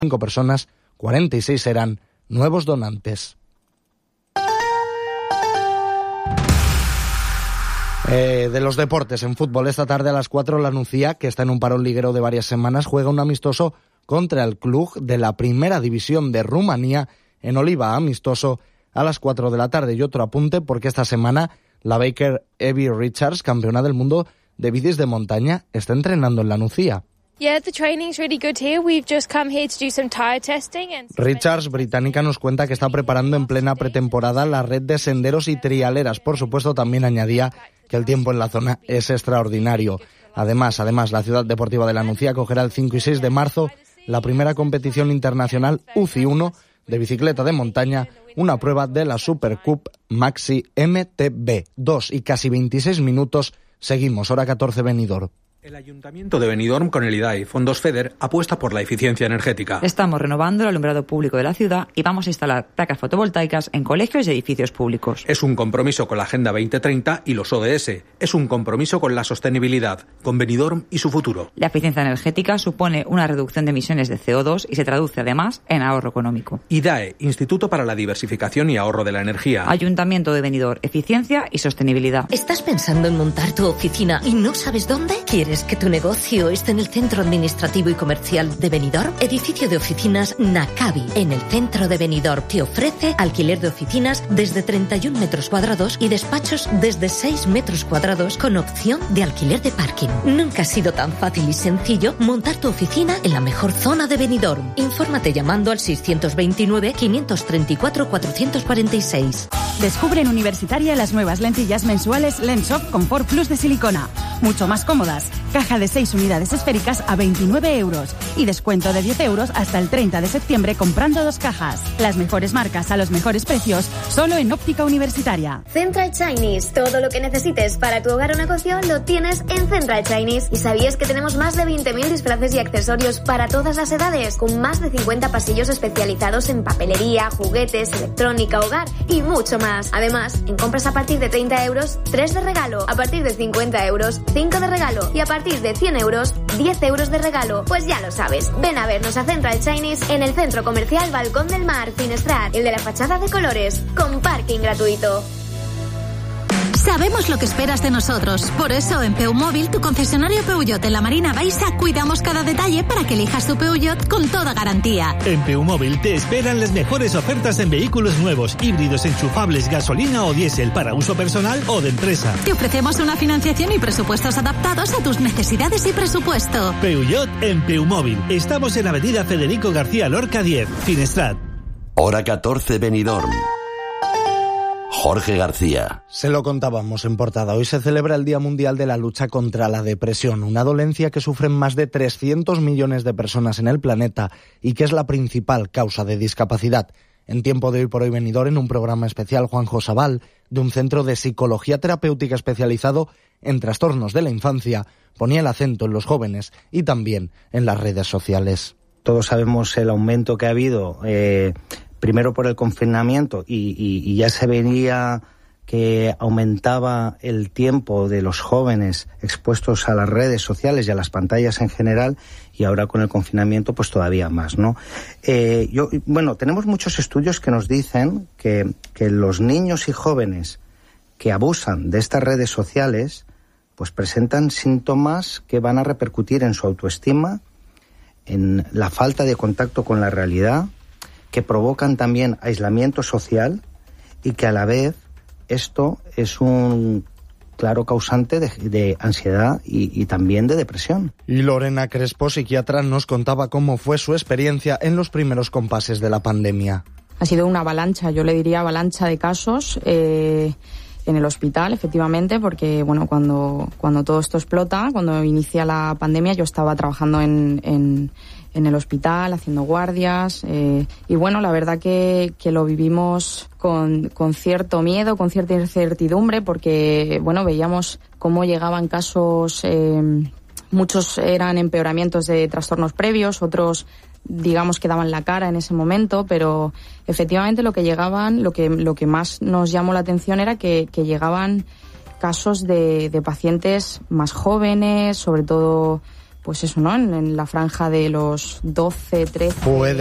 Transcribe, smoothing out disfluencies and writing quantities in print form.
5 personas, 46 eran nuevos donantes. De los deportes, en fútbol, esta tarde a las 4 la Nucía, que está en un parón liguero de varias semanas, juega un amistoso contra el Cluj de la Primera División de Rumanía en Oliva, amistoso a las 4 de la tarde. Y otro apunte, porque esta semana la Baker Evie Richards, campeona del mundo de bicis de montaña, está entrenando en la Nucía. Richards, británica, nos cuenta que está preparando en plena pretemporada la red de senderos y trialeras. Por supuesto, también añadía que el tiempo en la zona es extraordinario. Además, la Ciudad Deportiva de la Nucía acogerá el 5 y 6 de marzo la primera competición internacional UCI 1 de bicicleta de montaña, una prueba de la Supercup Maxi MTB. 2 y casi 26 minutos, seguimos, hora 14 Benidorm. El Ayuntamiento de Benidorm, con el IDAE Fondos FEDER, apuesta por la eficiencia energética. Estamos renovando el alumbrado público de la ciudad y vamos a instalar placas fotovoltaicas en colegios y edificios públicos. Es un compromiso con la Agenda 2030 y los ODS. Es un compromiso con la sostenibilidad, con Benidorm y su futuro. La eficiencia energética supone una reducción de emisiones de CO2 y se traduce además en ahorro económico. IDAE, Instituto para la Diversificación y Ahorro de la Energía. Ayuntamiento de Benidorm, eficiencia y sostenibilidad. ¿Estás pensando en montar tu oficina y no sabes dónde? ¿Quieres que tu negocio esté en el centro administrativo y comercial de Benidorm? Edificio de oficinas Nakabi, en el centro de Benidorm, te ofrece alquiler de oficinas desde 31 metros cuadrados y despachos desde 6 metros cuadrados con opción de alquiler de parking. Nunca ha sido tan fácil y sencillo montar tu oficina en la mejor zona de Benidorm. Infórmate llamando al 629 534 446. Descubre en Universitaria las nuevas lentillas mensuales Lensoft Comfort Plus de silicona. Mucho más cómodas. Caja de 6 unidades esféricas a 29 euros y descuento de 10 euros hasta el 30 de septiembre comprando 2 cajas. Las mejores marcas a los mejores precios solo en Óptica Universitaria. Central Chinese. Todo lo que necesites para tu hogar o negocio lo tienes en Central Chinese. ¿Y sabías que tenemos más de 20.000 disfraces y accesorios para todas las edades? Con más de 50 pasillos especializados en papelería, juguetes, electrónica, hogar y mucho más. Además, en compras a partir de 30 euros, 3 de regalo. A partir de 50 euros, 5 de regalo. Y a partir de 100 euros, 10 euros de regalo. Pues ya lo sabes, ven a vernos a Central Chinese en el Centro Comercial Balcón del Mar, Finestrat, el de la fachada de colores, con parking gratuito. Sabemos lo que esperas de nosotros. Por eso, en Peumóvil, tu concesionario Peugeot en la Marina Baixa, cuidamos cada detalle para que elijas tu Peugeot con toda garantía. En Peumóvil te esperan las mejores ofertas en vehículos nuevos, híbridos, enchufables, gasolina o diésel, para uso personal o de empresa. Te ofrecemos una financiación y presupuestos adaptados a tus necesidades y presupuesto. Peugeot en Peumóvil. Estamos en Avenida Federico García Lorca 10, Finestrat. Hora 14 Benidorm. Jorge García. Se lo contábamos en portada. Hoy se celebra el Día Mundial de la Lucha contra la Depresión, una dolencia que sufren más de 300 millones de personas en el planeta y que es la principal causa de discapacidad. En Tiempo de Hoy por Hoy Benidorm, en un programa especial, Juanjo Sabal, de un centro de psicología terapéutica especializado en trastornos de la infancia, ponía el acento en los jóvenes y también en las redes sociales. Todos sabemos el aumento que ha habido, primero por el confinamiento y ya se veía que aumentaba el tiempo de los jóvenes expuestos a las redes sociales y a las pantallas en general, y ahora con el confinamiento pues todavía más, ¿no? Tenemos muchos estudios que nos dicen que los niños y jóvenes que abusan de estas redes sociales pues presentan síntomas que van a repercutir en su autoestima, en la falta de contacto con la realidad, que provocan también aislamiento social y que a la vez esto es un claro causante de ansiedad y también de depresión. Y Lorena Crespo, psiquiatra, nos contaba cómo fue su experiencia en los primeros compases de la pandemia. Ha sido una avalancha, yo le diría avalancha de casos en el hospital, efectivamente, porque bueno, cuando todo esto explota, cuando inicia la pandemia, yo estaba trabajando en el hospital, haciendo guardias, y bueno, la verdad que lo vivimos con cierto miedo, con cierta incertidumbre, porque bueno, veíamos cómo llegaban casos, muchos eran empeoramientos de trastornos previos, otros digamos que daban la cara en ese momento, pero efectivamente lo que llegaban, lo que más nos llamó la atención era que llegaban casos de pacientes más jóvenes, sobre todo pues eso, ¿no? En la franja de los 12, 13...